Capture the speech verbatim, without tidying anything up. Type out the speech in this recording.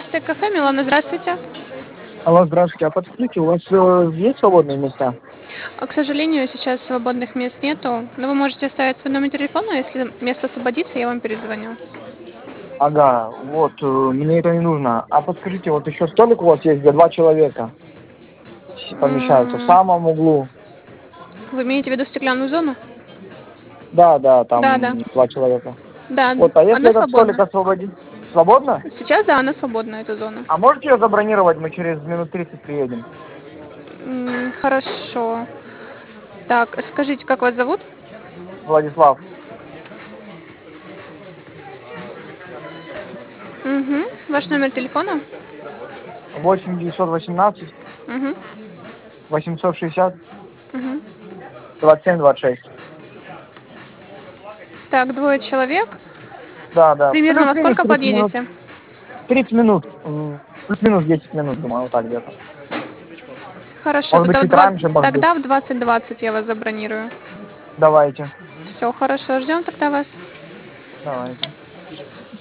Стейк-кафе, Милана, здравствуйте. Алло, здравствуйте. А подскажите, у вас э, есть свободные места? А, К сожалению, сейчас свободных мест нету, но вы можете оставить свой номер телефона, если место освободится, я вам перезвоню. Ага, вот, э, мне это не нужно. А подскажите, вот еще столик у вас есть, где два человека с- помещаются в М, самом углу? Вы имеете в виду стеклянную зону? Да, да, Да, да, там два человека. да, Вот, а если она этот столик свободна. освободить? Свободно? Сейчас, да, она свободна, эта зона. А можете ее забронировать? Мы через минут тридцать приедем. М, Хорошо. Так, скажите, как вас зовут? Владислав. Угу. Ваш номер телефона? восемь девятьсот восемнадцать Угу. восемьсот шестьдесят Угу. двадцать семь двадцать шесть. Так, двое человек. Да, да. Примерно во Плюс-минус сколько тридцать минут. подъедете? тридцать минут. м, Плюс-минус десять минут, думаю, вот так где-то. Хорошо, Может быть, тогда в чуть два... раньше, может быть. тогда в двадцать двадцать я вас забронирую. Давайте. Все, хорошо, ждем тогда вас. Давайте.